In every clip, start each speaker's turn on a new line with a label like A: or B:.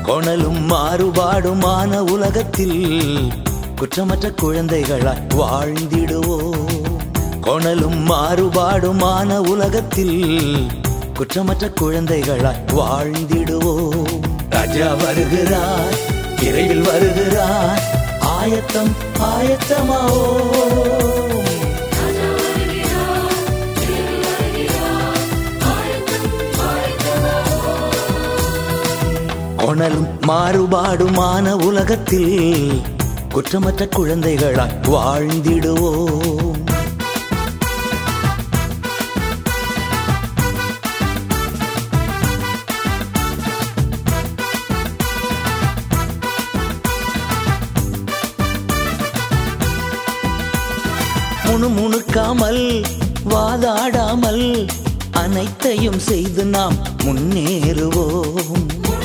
A: கோணலும் மாறுபாடுமான உலகத்தில் குற்றமற்ற குழந்தைகளாய் வாழ்ந்திடுவோம். கோணலும் மாறுபாடுமான உலகத்தில் குற்றமற்ற குழந்தைகளாய் வாழ்ந்திடுவோம். ராஜா வருகிறார், விரைவில் வருகிறார், ஆயத்தம் ஆயத்தமாவோ. கோணலும் மாறுபாடுமான உலகத்தில் குற்றமற்ற குழந்தைகளாய் வாழ்ந்திடுவோம். முணுமுணுக்காமல் வாதாடாமல் அனைத்தையும் செய்து நாம் முன்னேறுவோம்.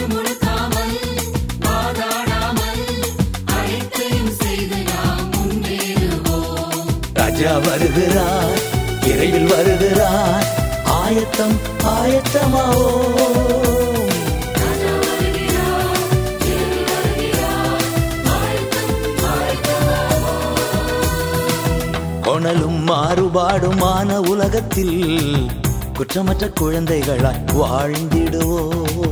A: ராஜா வருகிறார், விரைவில் வருகிறார், ஆயத்தம் ஆயத்தமாவோ. கோணலும் மாறுபாடுமான உலகத்தில் குற்றமற்ற குழந்தைகளாய் வாழ்ந்திடுவோம்.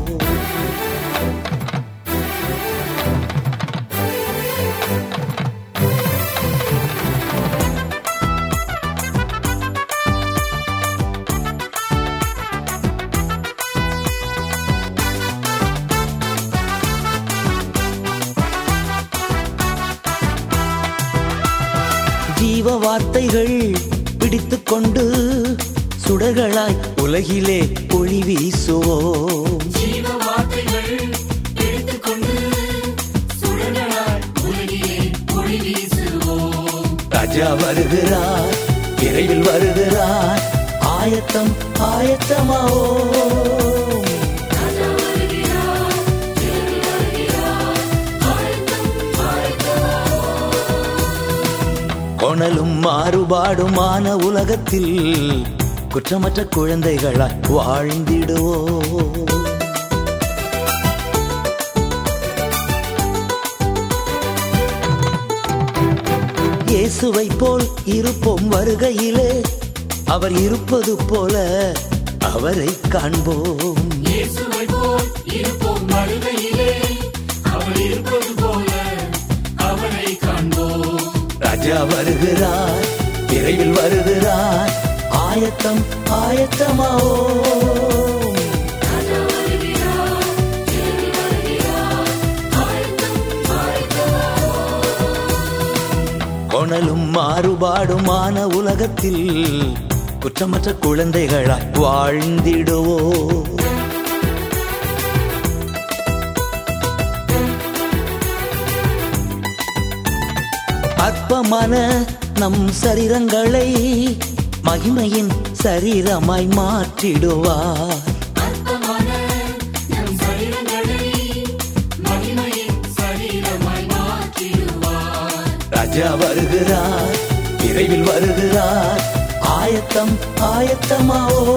A: ஜீவ வார்த்தைகள் பிடித்துக் கொண்டு சுடர்களாய் உலகிலே ஒளி வீசுவோம். ராஜா வருகிறார், விரைவில் வருகிறார், ஆயத்தம் ஆயத்தமாவோ. கோணலும் மாறுபாடுமான உலகத்தில் குற்றமற்ற குழந்தைகளாய் வாழ்ந்திடுவோம். இயேசுவை போல் இருப்போம் வருகையிலே, அவர் இருப்பது போல அவரை காண்போம்.
B: இயேசுவை போல் இருப்போம் வருகையிலே, அவர் இருப்பது போல அவரை காண்போம்.
A: ராஜா வருகிறார், விரைவில் வருகிறார், ஆயத்தம் ஆயத்தமாவோ. கோணலும் மாறுபாடுமான உலகத்தில் குற்றமற்ற குழந்தைகளாய் வாழ்ந்திடுவோம். அற்பமான நம் சரீரங்களை மகிமையின் சரீரமாய் மாற்றிடுவார். ராஜா வருகிறார், விரைவில் வருகிறார், ஆயத்தம் ஆயத்தமாவோ.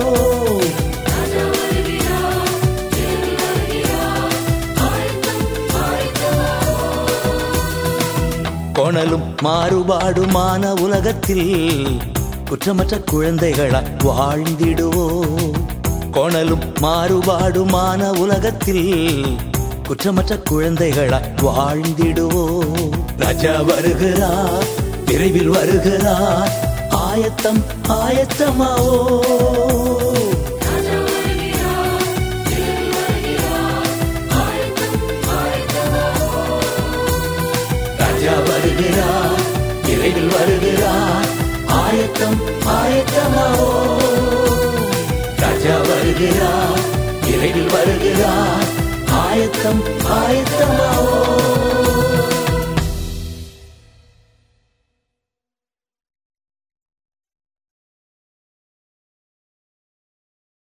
A: கோணலும் மாறுபாடுமான உலகத்தில் குற்றமற்ற குழந்தைகளாய் வாழ்ந்திடுவோம். கோணலும் மாறுபாடுமான உலகத்தில் குற்றமற்ற குழந்தைகளாய் வாழ்ந்திடுவோம். ராஜா வருகிறார், விரைவில் வருகிறார், ஆயத்தம் ஆயத்தமாவோ. ராஜா வருகிறார், விரைவில் வருகிறார், ஆயத்தம் ஆயத்தமாவோ. ராஜா வருகிறார், விரைவில் வருகிறார், ஆயத்தம் ஆயத்தமாவோ.